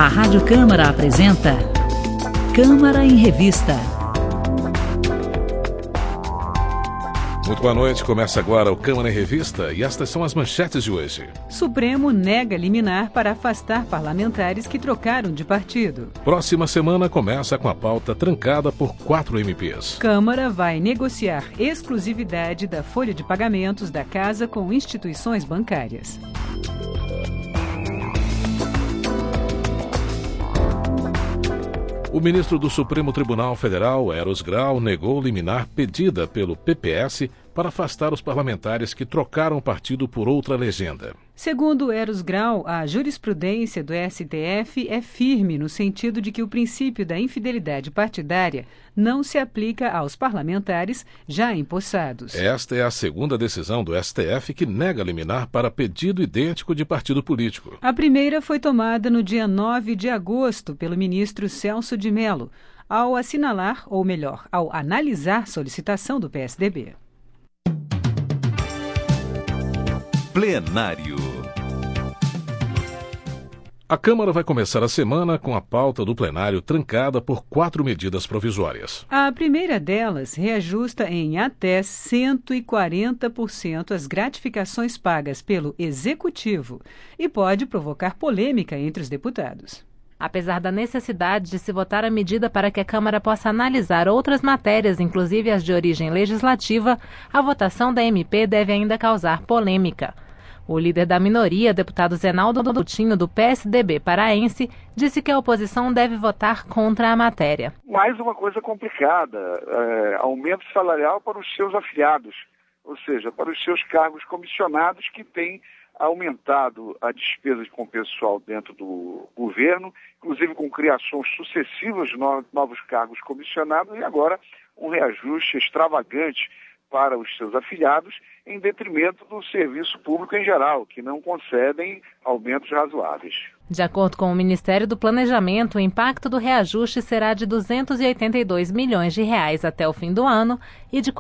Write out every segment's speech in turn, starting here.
A Rádio Câmara apresenta Câmara em Revista. Muito boa noite, começa agora o Câmara em Revista e estas são as manchetes de hoje. Supremo nega liminar para afastar parlamentares que trocaram de partido. Próxima semana começa com a pauta trancada por 4 MPs. Câmara vai negociar exclusividade da folha de pagamentos da Casa com instituições bancárias. O ministro do Supremo Tribunal Federal, Eros Grau, negou liminar pedida pelo PPS para afastar os parlamentares que trocaram partido por outra legenda. Segundo Eros Grau, a jurisprudência do STF é firme no sentido de que o princípio da infidelidade partidária não se aplica aos parlamentares já empossados. Esta é a segunda decisão do STF que nega liminar para pedido idêntico de partido político. A primeira foi tomada no dia 9 de agosto pelo ministro Celso de Mello, ao assinalar, ou melhor, ao analisar solicitação do PSDB. Plenário. A Câmara vai começar a semana com a pauta do plenário trancada por 4 medidas provisórias. A primeira delas reajusta em até 140% as gratificações pagas pelo Executivo e pode provocar polêmica entre os deputados. Apesar da necessidade de se votar a medida para que a Câmara possa analisar outras matérias, inclusive as de origem legislativa, a votação da MP deve ainda causar polêmica. O líder da minoria, deputado Zenaldo Doutinho, do PSDB paraense, disse que a oposição deve votar contra a matéria. Mais uma coisa complicada, aumento salarial para os seus afiliados, ou seja, para os seus cargos comissionados que têm aumentado a despesa com o pessoal dentro do governo, inclusive com criações sucessivas de novos cargos comissionados e agora um reajuste extravagante para os seus afiliados em detrimento do serviço público em geral, que não concedem aumentos razoáveis. De acordo com o Ministério do Planejamento, o impacto do reajuste será de R$ 282 milhões até o fim do ano e de R$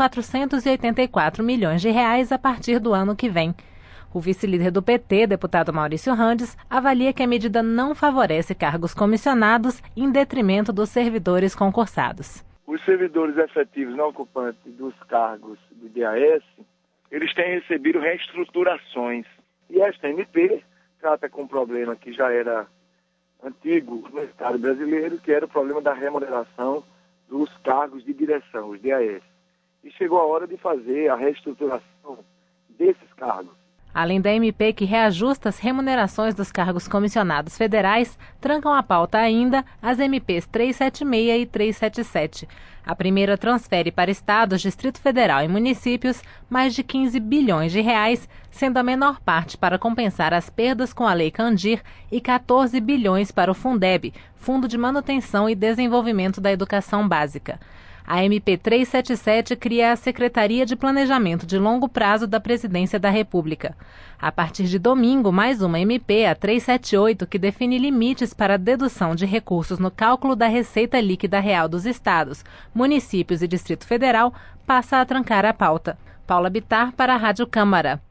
484 milhões a partir do ano que vem. O vice-líder do PT, deputado Maurício Randes, avalia que a medida não favorece cargos comissionados em detrimento dos servidores concursados. Os servidores efetivos não ocupantes dos cargos do DAS, eles têm recebido reestruturações. E esta MP trata com um problema que já era antigo no Estado brasileiro, que era o problema da remuneração dos cargos de direção, os DAS. E chegou a hora de fazer a reestruturação desses cargos. Além da MP que reajusta as remunerações dos cargos comissionados federais, trancam a pauta ainda as MPs 376 e 377. A primeira transfere para estados, Distrito Federal e municípios mais de 15 bilhões de reais, sendo a menor parte para compensar as perdas com a Lei Candir e 14 bilhões para o Fundeb, Fundo de Manutenção e Desenvolvimento da Educação Básica. A MP 377 cria a Secretaria de Planejamento de Longo Prazo da Presidência da República. A partir de domingo, mais uma MP, a 378, que define limites para a dedução de recursos no cálculo da Receita Líquida Real dos Estados, municípios e Distrito Federal, passa a trancar a pauta. Paula Bittar para a Rádio Câmara.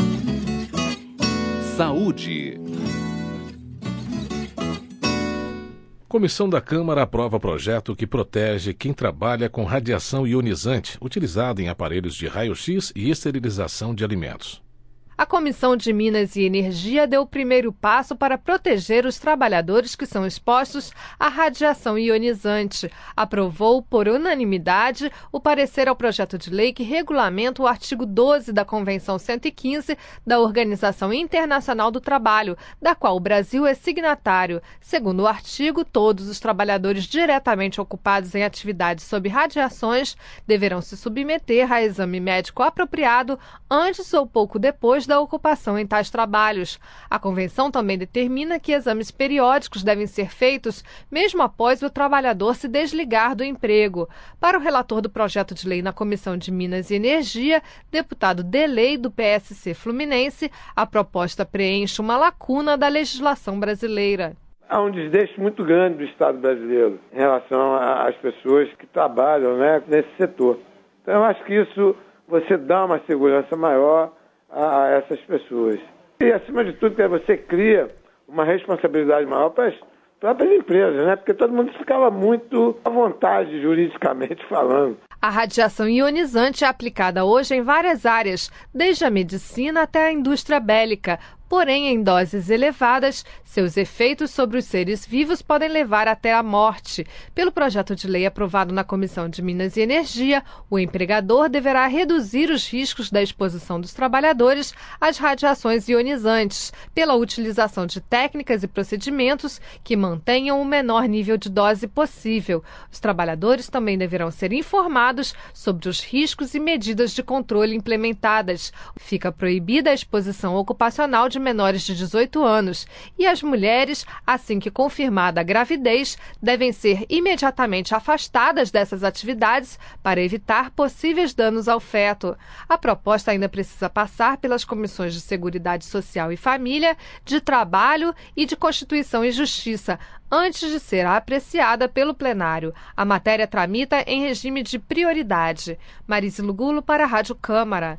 Saúde. Comissão da Câmara aprova projeto que protege quem trabalha com radiação ionizante, utilizada em aparelhos de raio-x e esterilização de alimentos. A Comissão de Minas e Energia deu o primeiro passo para proteger os trabalhadores que são expostos à radiação ionizante. Aprovou, por unanimidade, o parecer ao projeto de lei que regulamenta o artigo 12 da Convenção 115 da Organização Internacional do Trabalho, da qual o Brasil é signatário. Segundo o artigo, todos os trabalhadores diretamente ocupados em atividades sob radiações deverão se submeter a exame médico apropriado antes ou pouco depois da ocupação em tais trabalhos. A Convenção também determina que exames periódicos devem ser feitos mesmo após o trabalhador se desligar do emprego. Para o relator do projeto de lei na Comissão de Minas e Energia, deputado Delei, do PSC Fluminense, a proposta preenche uma lacuna da legislação brasileira. Há um desdeste muito grande do Estado brasileiro em relação às pessoas que trabalham, nesse setor. Então, eu acho que isso, você dá uma segurança maior a essas pessoas. E, acima de tudo, você cria uma responsabilidade maior para próprias empresas, né? Porque todo mundo ficava muito à vontade juridicamente falando. A radiação ionizante é aplicada hoje em várias áreas, desde a medicina até a indústria bélica. Porém, em doses elevadas, seus efeitos sobre os seres vivos podem levar até a morte. Pelo projeto de lei aprovado na Comissão de Minas e Energia, o empregador deverá reduzir os riscos da exposição dos trabalhadores às radiações ionizantes, pela utilização de técnicas e procedimentos que mantenham o menor nível de dose possível. Os trabalhadores também deverão ser informados sobre os riscos e medidas de controle implementadas. Fica proibida a exposição ocupacional de menores de 18 anos e as mulheres, assim que confirmada a gravidez, devem ser imediatamente afastadas dessas atividades para evitar possíveis danos ao feto. A proposta ainda precisa passar pelas comissões de Seguridade Social e Família, de Trabalho e de Constituição e Justiça, antes de ser apreciada pelo plenário. A matéria tramita em regime de prioridade. Marise Lugulo para a Rádio Câmara.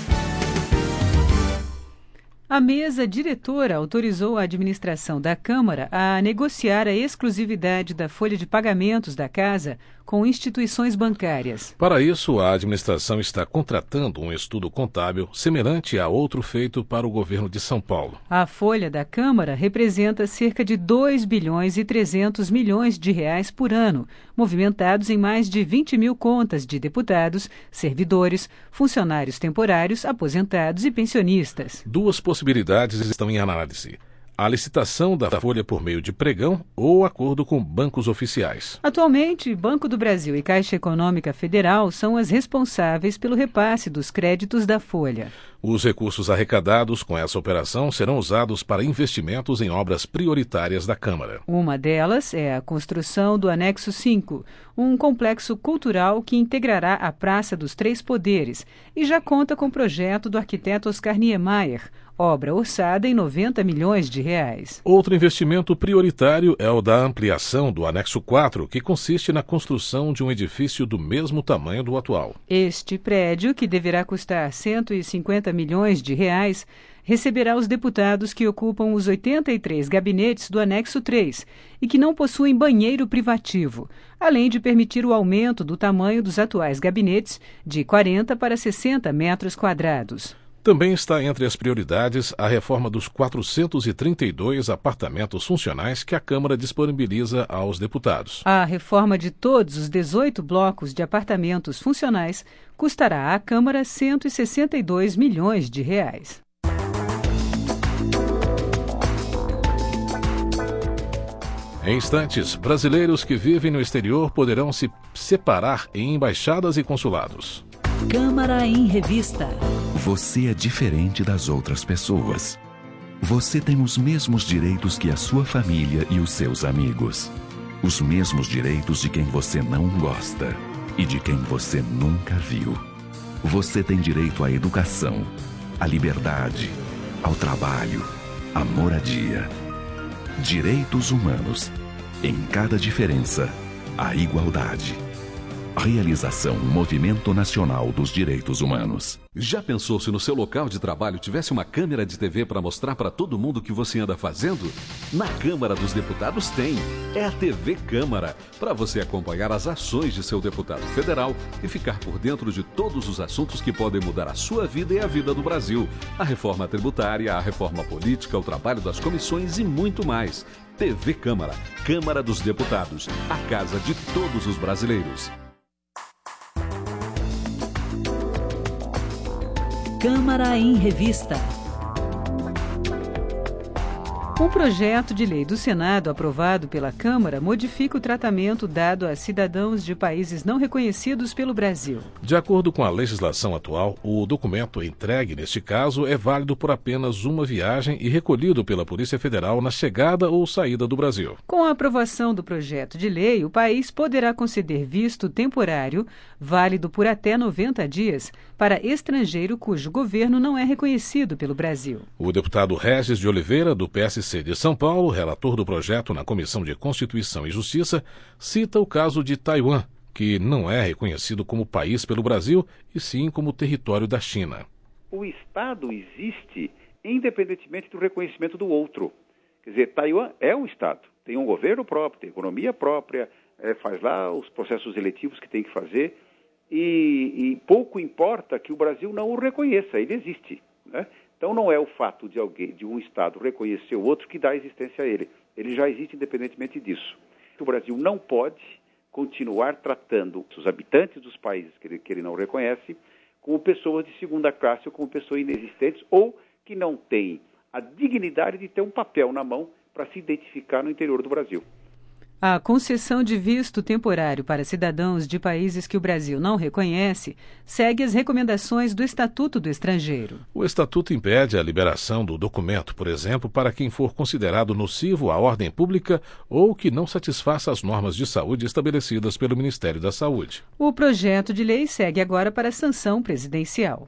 A mesa diretora autorizou a administração da Câmara a negociar a exclusividade da folha de pagamentos da Casa com instituições bancárias. Para isso, a administração está contratando um estudo contábil semelhante a outro feito para o governo de São Paulo. A folha da Câmara representa cerca de 2 bilhões e 300 milhões de reais por ano, movimentados em mais de 20 mil contas de deputados, servidores, funcionários temporários, aposentados e pensionistas. Duas possibilidades estão em análise: a licitação da folha por meio de pregão ou acordo com bancos oficiais. Atualmente, Banco do Brasil e Caixa Econômica Federal são as responsáveis pelo repasse dos créditos da folha. Os recursos arrecadados com essa operação serão usados para investimentos em obras prioritárias da Câmara. Uma delas é a construção do Anexo 5, um complexo cultural que integrará a Praça dos Três Poderes e já conta com o projeto do arquiteto Oscar Niemeyer, obra orçada em 90 milhões de reais. Outro investimento prioritário é o da ampliação do Anexo 4, que consiste na construção de um edifício do mesmo tamanho do atual. Este prédio, que deverá custar 150 milhões de reais, receberá os deputados que ocupam os 83 gabinetes do Anexo 3 e que não possuem banheiro privativo, além de permitir o aumento do tamanho dos atuais gabinetes de 40 para 60 metros quadrados. Também está entre as prioridades a reforma dos 432 apartamentos funcionais que a Câmara disponibiliza aos deputados. A reforma de todos os 18 blocos de apartamentos funcionais custará à Câmara 162 milhões de reais. Em instantes, brasileiros que vivem no exterior poderão se separar em embaixadas e consulados. Câmara em Revista. Você é diferente das outras pessoas. Você tem os mesmos direitos que a sua família e os seus amigos. Os mesmos direitos de quem você não gosta e de quem você nunca viu. Você tem direito à educação, à liberdade, ao trabalho, à moradia. Direitos humanos. Em cada diferença, a igualdade. Realização Movimento Nacional dos Direitos Humanos. Já pensou se no seu local de trabalho tivesse uma câmera de TV para mostrar para todo mundo o que você anda fazendo? Na Câmara dos Deputados tem. É a TV Câmara, para você acompanhar as ações de seu deputado federal e ficar por dentro de todos os assuntos que podem mudar a sua vida e a vida do Brasil. A reforma tributária, a reforma política, o trabalho das comissões e muito mais. TV Câmara, Câmara dos Deputados, a casa de todos os brasileiros. Câmara em Revista. Um projeto de lei do Senado aprovado pela Câmara modifica o tratamento dado a cidadãos de países não reconhecidos pelo Brasil. De acordo com a legislação atual, o documento entregue neste caso é válido por apenas uma viagem e recolhido pela Polícia Federal na chegada ou saída do Brasil. Com a aprovação do projeto de lei, o país poderá conceder visto temporário, válido por até 90 dias, para estrangeiro cujo governo não é reconhecido pelo Brasil. O deputado Regis de Oliveira, do PSC de São Paulo, relator do projeto na Comissão de Constituição e Justiça, cita o caso de Taiwan, que não é reconhecido como país pelo Brasil, e sim como território da China. O Estado existe independentemente do reconhecimento do outro. Quer dizer, Taiwan é um Estado. tem um governo próprio, tem economia própria, faz lá os processos eletivos que tem que fazer, e pouco importa que o Brasil não o reconheça, ele existe, né? Então não é o fato de um Estado reconhecer o outro que dá existência a ele. Ele já existe independentemente disso. O Brasil não pode continuar tratando os habitantes dos países que ele não reconhece como pessoas de segunda classe ou como pessoas inexistentes ou que não têm a dignidade de ter um papel na mão para se identificar no interior do Brasil. A concessão de visto temporário para cidadãos de países que o Brasil não reconhece segue as recomendações do Estatuto do Estrangeiro. O Estatuto impede a liberação do documento, por exemplo, para quem for considerado nocivo à ordem pública ou que não satisfaça as normas de saúde estabelecidas pelo Ministério da Saúde. O projeto de lei segue agora para a sanção presidencial.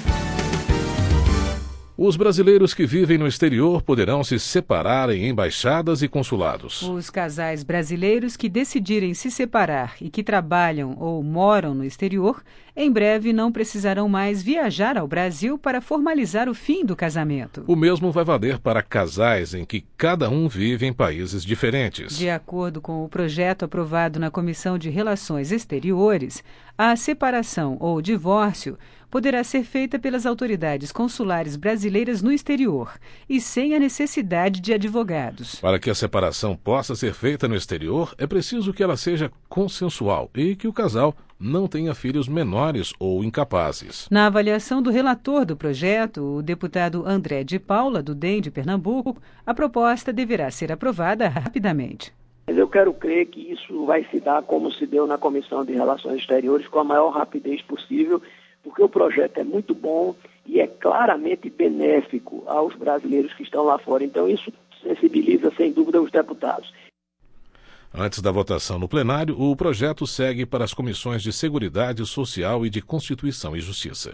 Os brasileiros que vivem no exterior poderão se separar em embaixadas e consulados. Os casais brasileiros que decidirem se separar e que trabalham ou moram no exterior, em breve não precisarão mais viajar ao Brasil para formalizar o fim do casamento. O mesmo vai valer para casais em que cada um vive em países diferentes. De acordo com o projeto aprovado na Comissão de Relações Exteriores, a separação ou divórcio poderá ser feita pelas autoridades consulares brasileiras no exterior e sem a necessidade de advogados. Para que a separação possa ser feita no exterior, é preciso que ela seja consensual e que o casal não tenha filhos menores ou incapazes. Na avaliação do relator do projeto, o deputado André de Paula, do DEM de Pernambuco, a proposta deverá ser aprovada rapidamente. Mas eu quero crer que isso vai se dar como se deu na Comissão de Relações Exteriores, com a maior rapidez possível, porque o projeto é muito bom e é claramente benéfico aos brasileiros que estão lá fora. Então isso sensibiliza, sem dúvida, os deputados. Antes da votação no plenário, o projeto segue para as comissões de Seguridade Social e de Constituição e Justiça.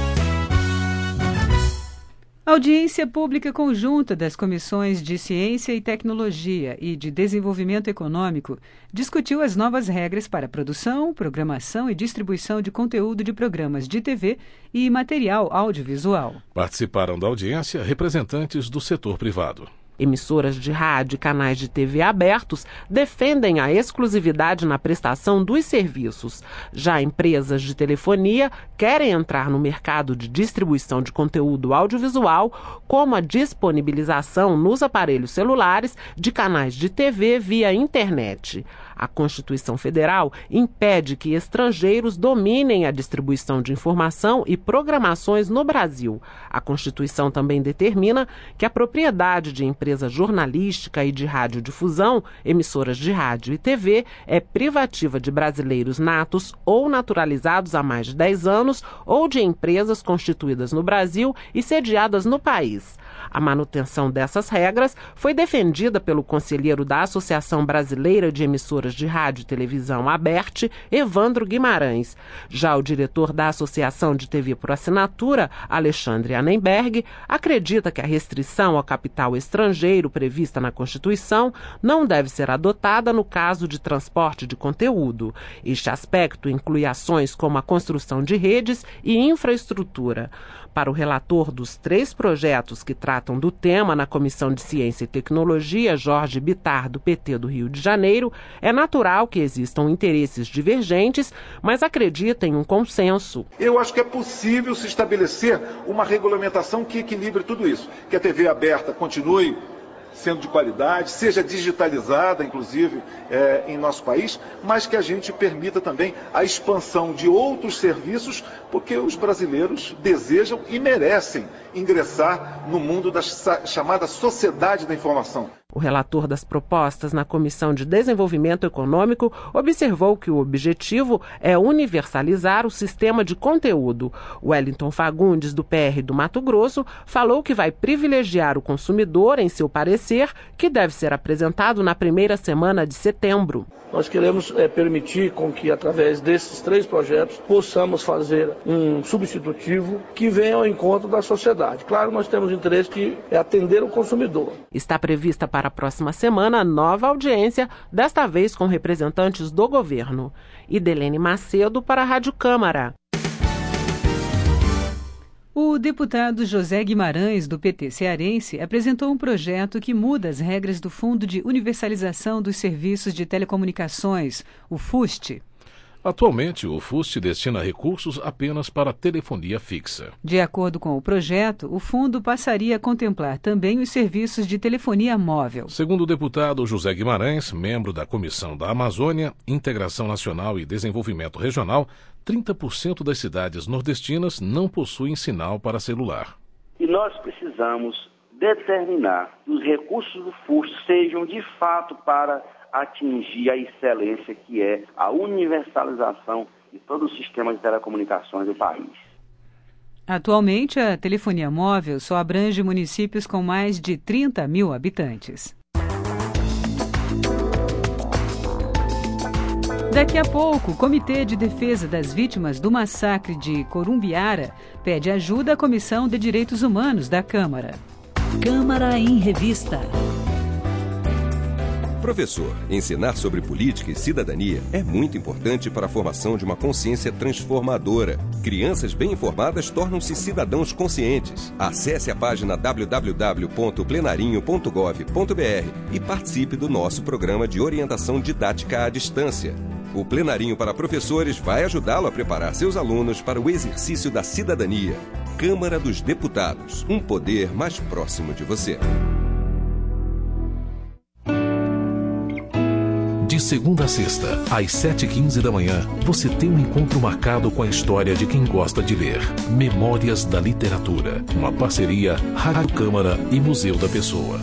A audiência pública conjunta das comissões de Ciência e Tecnologia e de Desenvolvimento Econômico discutiu as novas regras para produção, programação e distribuição de conteúdo de programas de TV e material audiovisual. Participaram da audiência representantes do setor privado. Emissoras de rádio e canais de TV abertos defendem a exclusividade na prestação dos serviços. Já empresas de telefonia querem entrar no mercado de distribuição de conteúdo audiovisual, como a disponibilização nos aparelhos celulares de canais de TV via internet. A Constituição Federal impede que estrangeiros dominem a distribuição de informação e programações no Brasil. A Constituição também determina que a propriedade de empresa jornalística e de radiodifusão, emissoras de rádio e TV, é privativa de brasileiros natos ou naturalizados há mais de 10 anos ou de empresas constituídas no Brasil e sediadas no país. A manutenção dessas regras foi defendida pelo conselheiro da Associação Brasileira de Emissoras de Rádio e Televisão, ABERT, Evandro Guimarães. Já o diretor da Associação de TV por Assinatura, Alexandre Annenberg, acredita que a restrição ao capital estrangeiro prevista na Constituição não deve ser adotada no caso de transporte de conteúdo. Este aspecto inclui ações como a construção de redes e infraestrutura. Para o relator dos 3 projetos que tratam do tema na Comissão de Ciência e Tecnologia, Jorge Bittar, do PT do Rio de Janeiro, é natural que existam interesses divergentes, mas acredita em um consenso. Eu acho que é possível se estabelecer uma regulamentação que equilibre tudo isso, que a TV aberta continue sendo de qualidade, seja digitalizada, inclusive, em nosso país, mas que a gente permita também a expansão de outros serviços, porque os brasileiros desejam e merecem ingressar no mundo da chamada sociedade da informação. O relator das propostas na Comissão de Desenvolvimento Econômico observou que o objetivo é universalizar o sistema de conteúdo. Wellington Fagundes, do PR do Mato Grosso, falou que vai privilegiar o consumidor em seu parecer, que deve ser apresentado na primeira semana de setembro. Nós queremos permitir com que, através desses 3 projetos, possamos fazer um substitutivo que venha ao encontro da sociedade. Claro, nós temos interesse de atender o consumidor. Está prevista para a próxima semana nova audiência, desta vez com representantes do governo. Idelene Macedo para a Rádio Câmara. O deputado José Guimarães, do PT cearense, apresentou um projeto que muda as regras do Fundo de Universalização dos Serviços de Telecomunicações, o FUST. Atualmente, o FUST destina recursos apenas para telefonia fixa. De acordo com o projeto, o fundo passaria a contemplar também os serviços de telefonia móvel. Segundo o deputado José Guimarães, membro da Comissão da Amazônia, Integração Nacional e Desenvolvimento Regional, 30% das cidades nordestinas não possuem sinal para celular. E nós precisamos determinar que os recursos do FUST sejam de fato para atingir a excelência que é a universalização de todo o sistema de telecomunicações do país. Atualmente, a telefonia móvel só abrange municípios com mais de 30 mil habitantes. Daqui a pouco, o Comitê de Defesa das Vítimas do Massacre de Corumbiara pede ajuda à Comissão de Direitos Humanos da Câmara. Câmara em Revista. Professor, ensinar sobre política e cidadania é muito importante para a formação de uma consciência transformadora. Crianças bem informadas tornam-se cidadãos conscientes. Acesse a página www.plenarinho.gov.br e participe do nosso programa de orientação didática à distância. O Plenarinho para Professores vai ajudá-lo a preparar seus alunos para o exercício da cidadania. Câmara dos Deputados, um poder mais próximo de você. De segunda a sexta, às 7h15 da manhã, você tem um encontro marcado com a história de quem gosta de ler. Memórias da Literatura, uma parceria Rádio Câmara e Museu da Pessoa.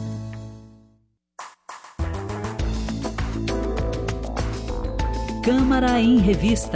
Câmara em Revista.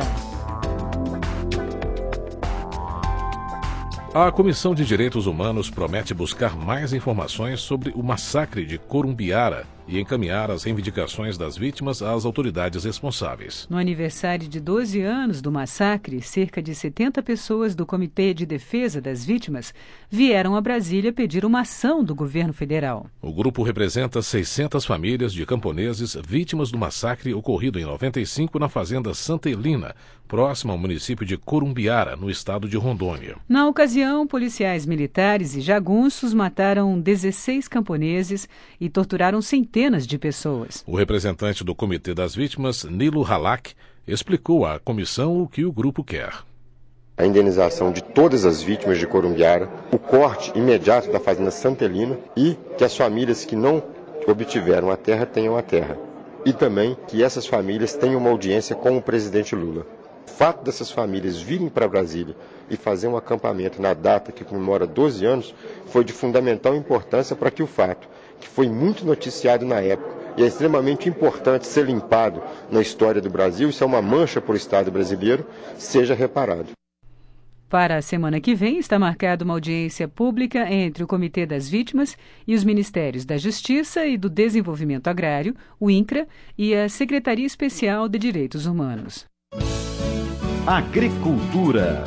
A Comissão de Direitos Humanos promete buscar mais informações sobre o massacre de Corumbiara e encaminhar as reivindicações das vítimas às autoridades responsáveis. No aniversário de 12 anos do massacre, cerca de 70 pessoas do Comitê de Defesa das Vítimas vieram a Brasília pedir uma ação do governo federal. O grupo representa 600 famílias de camponeses vítimas do massacre ocorrido em 95 na fazenda Santa Helena, próxima ao município de Corumbiara, no estado de Rondônia. Na ocasião, policiais militares e jagunços mataram 16 camponeses e torturaram centenas de pessoas. O representante do Comitê das Vítimas, Nilo Halak, explicou à comissão o que o grupo quer. A indenização de todas as vítimas de Corumbiara, o corte imediato da fazenda Santa Helena e que as famílias que não obtiveram a terra tenham a terra. E também que essas famílias tenham uma audiência com o presidente Lula. O fato dessas famílias virem para Brasília e fazer um acampamento na data que comemora 12 anos foi de fundamental importância para que o fato, que foi muito noticiado na época e é extremamente importante ser limpado na história do Brasil, isso é uma mancha para o Estado brasileiro, seja reparado. Para a semana que vem está marcada uma audiência pública entre o Comitê das Vítimas e os Ministérios da Justiça e do Desenvolvimento Agrário, o INCRA, e a Secretaria Especial de Direitos Humanos. Agricultura.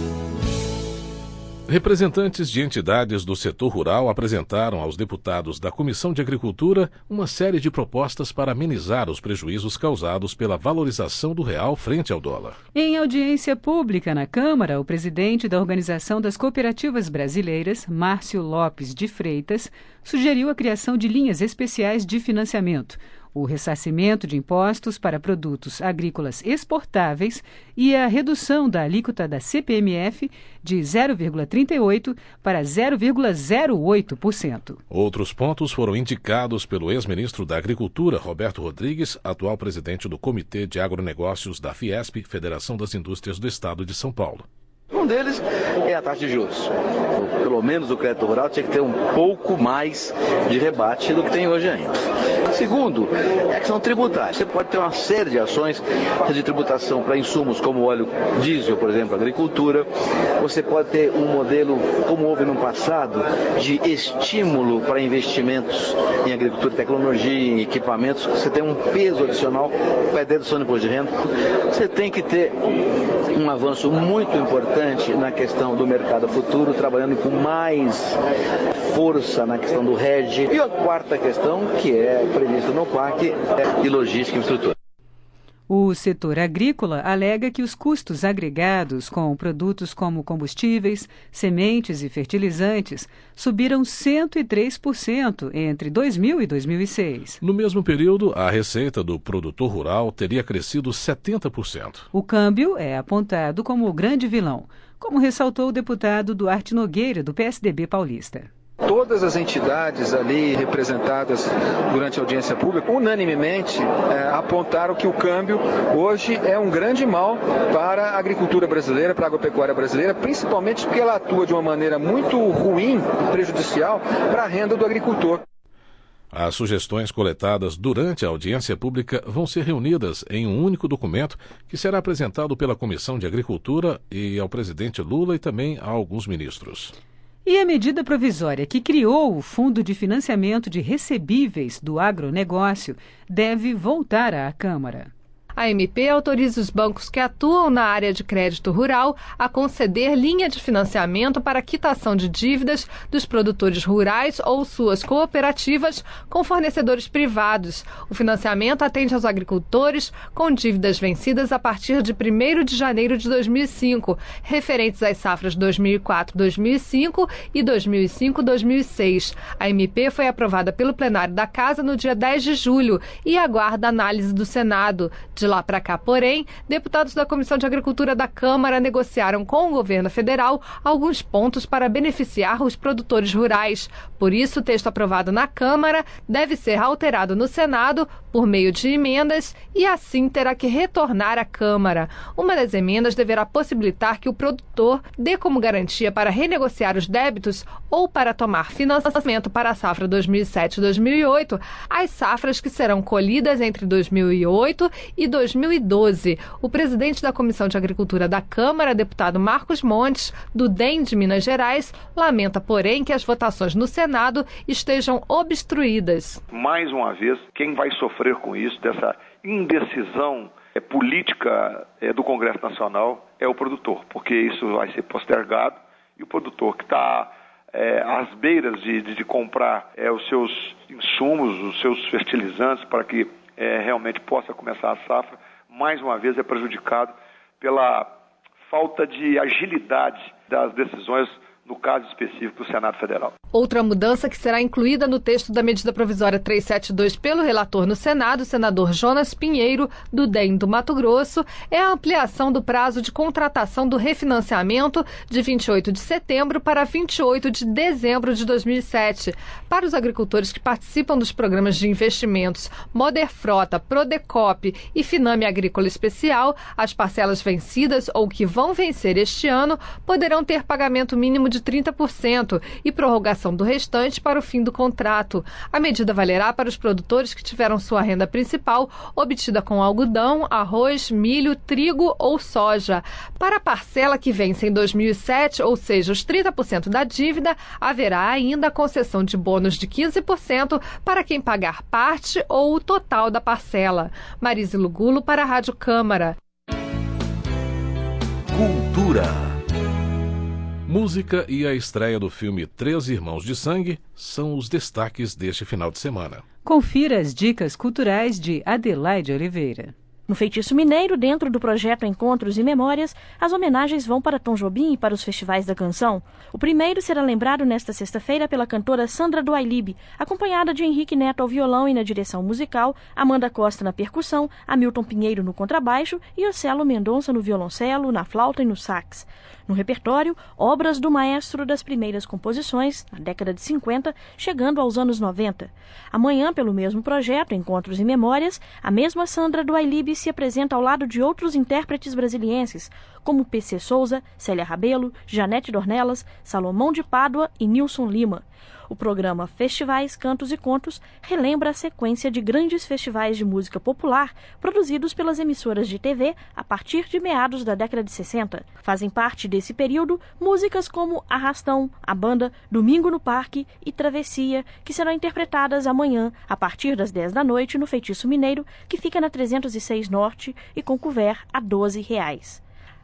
Representantes de entidades do setor rural apresentaram aos deputados da Comissão de Agricultura uma série de propostas para amenizar os prejuízos causados pela valorização do real frente ao dólar. Em audiência pública na Câmara, o presidente da Organização das Cooperativas Brasileiras, Márcio Lopes de Freitas, sugeriu a criação de linhas especiais de financiamento, o ressarcimento de impostos para produtos agrícolas exportáveis e a redução da alíquota da CPMF de 0,38% para 0,08%. Outros pontos foram indicados pelo ex-ministro da Agricultura, Roberto Rodrigues, atual presidente do Comitê de Agronegócios da Fiesp, Federação das Indústrias do Estado de São Paulo. Um deles é a taxa de juros. Pelo menos o crédito rural tinha que ter um pouco mais de rebate do que tem hoje ainda. Segundo, é a questão tributária. Você pode ter uma série de ações de tributação para insumos como óleo diesel, por exemplo, agricultura. Você pode ter um modelo, como houve no passado, de estímulo para investimentos em agricultura, tecnologia, em equipamentos. Você tem um peso adicional para a dedução do imposto de renda. Você tem que ter um avanço muito importante na questão do mercado futuro, trabalhando com mais força na questão do hedge. E a quarta questão, que é prevista no PAC, é de logística e infraestrutura. O setor agrícola alega que os custos agregados com produtos como combustíveis, sementes e fertilizantes subiram 103% entre 2000 e 2006. No mesmo período, a receita do produtor rural teria crescido 70%. O câmbio é apontado como o grande vilão, como ressaltou o deputado Duarte Nogueira, do PSDB paulista. Todas as entidades ali representadas durante a audiência pública, unanimemente, apontaram que o câmbio hoje é um grande mal para a agricultura brasileira, para a agropecuária brasileira, principalmente porque ela atua de uma maneira muito ruim, prejudicial, para a renda do agricultor. As sugestões coletadas durante a audiência pública vão ser reunidas em um único documento que será apresentado pela Comissão de Agricultura e ao presidente Lula e também a alguns ministros. E a medida provisória que criou o Fundo de Financiamento de Recebíveis do Agronegócio deve voltar à Câmara. A MP autoriza os bancos que atuam na área de crédito rural a conceder linha de financiamento para quitação de dívidas dos produtores rurais ou suas cooperativas com fornecedores privados. O financiamento atende aos agricultores com dívidas vencidas a partir de 1º de janeiro de 2005, referentes às safras 2004-2005 e 2005-2006. A MP foi aprovada pelo plenário da Casa no dia 10 de julho e aguarda análise do Senado. De lá para cá, porém, deputados da Comissão de Agricultura da Câmara negociaram com o governo federal alguns pontos para beneficiar os produtores rurais. Por isso, o texto aprovado na Câmara deve ser alterado no Senado por meio de emendas e assim terá que retornar à Câmara. Uma das emendas deverá possibilitar que o produtor dê como garantia para renegociar os débitos ou para tomar financiamento para a safra 2007-2008, as safras que serão colhidas entre 2008 e 2012. O presidente da Comissão de Agricultura da Câmara, deputado Marcos Montes, do DEM de Minas Gerais, lamenta, porém, que as votações no Senado estejam obstruídas. Mais uma vez, quem vai sofrer com isso, dessa indecisão política do Congresso Nacional, é o produtor, porque isso vai ser postergado e o produtor que está às beiras de comprar os seus insumos, os seus fertilizantes para que realmente possa começar a safra, mais uma vez é prejudicado pela falta de agilidade das decisões, no caso específico do Senado Federal. Outra mudança que será incluída no texto da medida provisória 372 pelo relator no Senado, o senador Jonas Pinheiro, do DEM do Mato Grosso, é a ampliação do prazo de contratação do refinanciamento de 28 de setembro para 28 de dezembro de 2007. Para os agricultores que participam dos programas de investimentos Moderfrota, Prodecop e Finame Agrícola Especial, as parcelas vencidas ou que vão vencer este ano poderão ter pagamento mínimo de 30% e prorrogação do restante para o fim do contrato. A medida valerá para os produtores que tiveram sua renda principal obtida com algodão, arroz, milho, trigo ou soja. Para a parcela que vence em 2007, ou seja, os 30% da dívida, haverá ainda a concessão de bônus de 15% para quem pagar parte ou o total da parcela. Marise Lugulo para a Rádio Câmara. Cultura. Música e a estreia do filme Três Irmãos de Sangue são os destaques deste final de semana. Confira as dicas culturais de Adelaide Oliveira. No Feitiço Mineiro, dentro do projeto Encontros e Memórias, as homenagens vão para Tom Jobim e para os festivais da canção. O primeiro será lembrado nesta sexta-feira pela cantora Sandra do Ailib, acompanhada de Henrique Neto ao violão e na direção musical, Amanda Costa na percussão, Hamilton Pinheiro no contrabaixo e Ocelo Mendonça no violoncelo, na flauta e no sax. No repertório, obras do maestro das primeiras composições, na década de 50, chegando aos anos 90. Amanhã, pelo mesmo projeto, Encontros e Memórias, a mesma Sandra do Ailib se apresenta ao lado de outros intérpretes brasilienses, como P.C. Souza, Célia Rabelo, Janete Dornelas, Salomão de Pádua e Nilson Lima. O programa Festivais, Cantos e Contos relembra a sequência de grandes festivais de música popular produzidos pelas emissoras de TV a partir de meados da década de 60. Fazem parte desse período músicas como Arrastão, A Banda, Domingo no Parque e Travessia, que serão interpretadas amanhã a partir das 10 da noite no Feitiço Mineiro, que fica na 306 Norte e com couvert a R$ 12.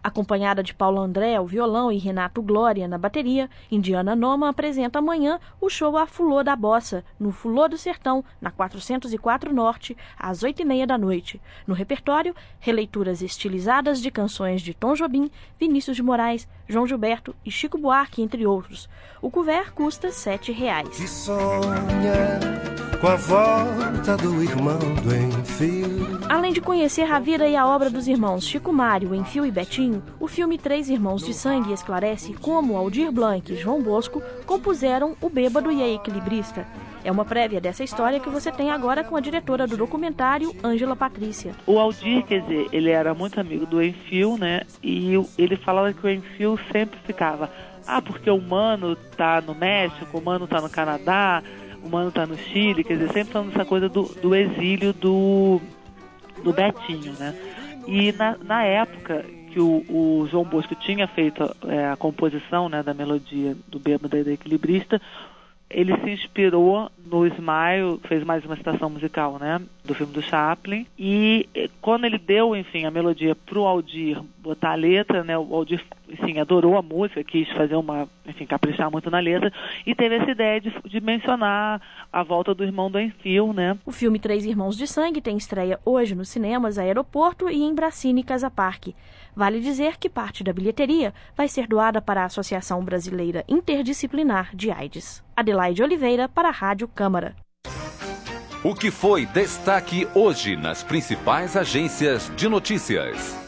Acompanhada de Paulo André ao violão e Renato Glória na bateria, Indiana Noma apresenta amanhã o show A Fulô da Bossa, no Fulô do Sertão, na 404 Norte, às 8h30 da noite. No repertório, releituras estilizadas de canções de Tom Jobim, Vinícius de Moraes, João Gilberto e Chico Buarque, entre outros. O couvert custa R$ 7. Que sonha com a volta do irmão do Enfio. Além de conhecer a vida e a obra dos irmãos Chico Mário, Enfio e Betinho, o filme Três Irmãos de Sangue esclarece como Aldir Blanc e João Bosco compuseram O Bêbado e a Equilibrista. É uma prévia dessa história que você tem agora com a diretora do documentário, Ângela Patrícia. O Aldir, quer dizer, ele era muito amigo do Enfio, né? E ele falava que o Enfio sempre ficava, porque o Mano tá no México, o Mano tá no Canadá, o Mano tá no Chile, quer dizer, sempre falando essa coisa do exílio do Betinho, né? E na época que o João Bosco tinha feito a composição, né, da melodia do Bêbado e da Equilibrista, ele se inspirou no Smile, fez mais uma citação musical, né, do filme do Chaplin, e quando ele deu, enfim, a melodia pro Aldir botar a letra, né, o Aldir, enfim, adorou a música, quis fazer caprichar muito na letra, e teve essa ideia de mencionar a volta do irmão do Enfio, né. O filme Três Irmãos de Sangue tem estreia hoje nos cinemas Aeroporto e em Brasília Casa Parque. Vale dizer que parte da bilheteria vai ser doada para a Associação Brasileira Interdisciplinar de AIDS. Adelaide Oliveira para a Rádio Câmara. O que foi destaque hoje nas principais agências de notícias?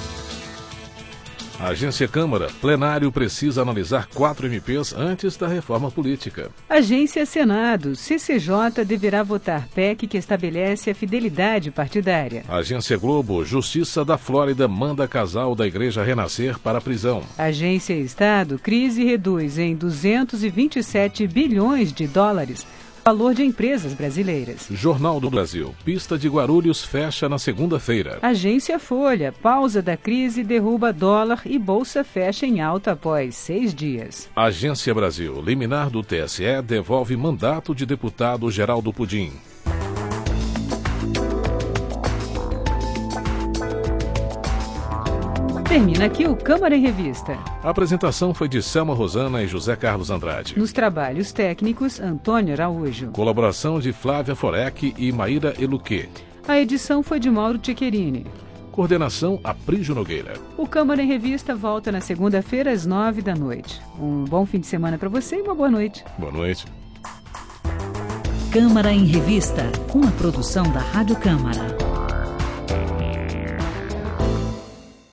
Agência Câmara, plenário precisa analisar 4 MPs antes da reforma política. Agência Senado, CCJ deverá votar PEC que estabelece a fidelidade partidária. Agência Globo, Justiça da Flórida manda casal da Igreja Renascer para a prisão. Agência Estado, crise reduz em 227 bilhões de dólares valor de empresas brasileiras. Jornal do Brasil. Pista de Guarulhos fecha na segunda-feira. Agência Folha. Pausa da crise derruba dólar e bolsa fecha em alta após 6 dias. Agência Brasil. Liminar do TSE devolve mandato de deputado Geraldo Pudim. Termina aqui o Câmara em Revista. A apresentação foi de Selma Rosana e José Carlos Andrade. Nos trabalhos técnicos, Antônio Araújo. Colaboração de Flávia Forec e Maíra Eluquê. A edição foi de Mauro Tchequerini. Coordenação, Aprígio Nogueira. O Câmara em Revista volta na segunda-feira às 9 da noite. Um bom fim de semana para você e uma boa noite. Boa noite. Câmara em Revista, uma produção da Rádio Câmara.